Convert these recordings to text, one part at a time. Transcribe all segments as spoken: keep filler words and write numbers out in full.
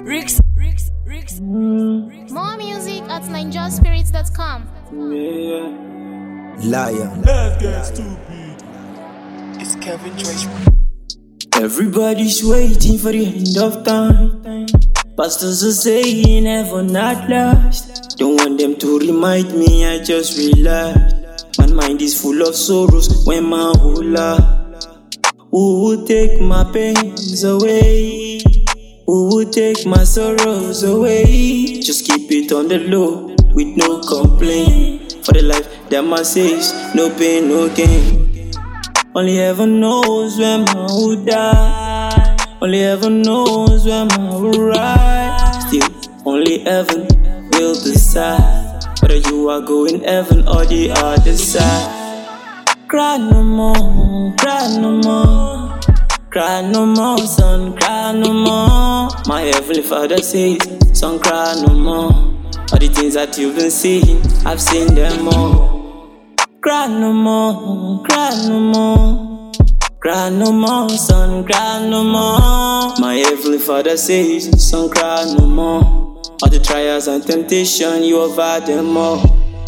Ricks, Ricks, Ricks, Ricks. More music at ninja spirits dot com. Yeah. Lion. Let's get stupid. It's Kevin Joyce. Everybody's waiting for the end of time. Pastors are saying heaven at last. Don't want them to remind me, I just realized my mind is full of sorrows when my whole life. Who would take my pains away? Who would take my sorrows away? Just keep it on the low with no complaint. For the life that my says, no pain, no gain. Only heaven knows when I will die. Only heaven knows when I will rise. Still, only heaven will decide whether you are going heaven or the other side. Cry no more, cry no more, cry no more, son, cry no more. My heavenly Father says, son, cry no more. All the things that you've been seeing, I've seen them all. Cry no more, cry no more, cry no more, son, cry no more. My heavenly Father says, son, cry no more. All the trials and temptation, you have had them all.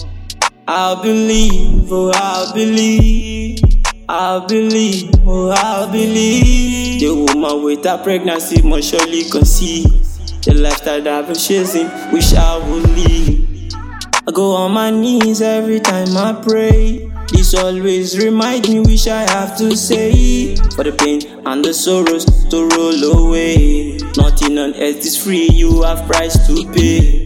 I'll believe, oh I'll believe, I'll believe, oh I'll believe. The woman with her pregnancy must surely conceive. The lifestyle that I've been chasing, wish I would leave. I go on my knees every time I pray. This always remind me, wish I have to say, for the pain and the sorrows to roll away. Nothing on earth is free, you have price to pay.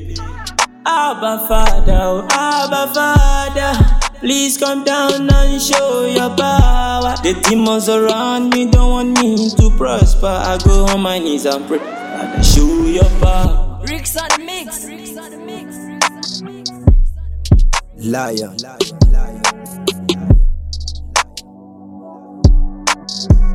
Abba Father, oh Abba Father, please come down and show your power. The demons around me don't want me to prosper. I go on my knees and pray, Father, show your power. Ricks on the mix. Ricks on the mix. Lion. Lion. Lion.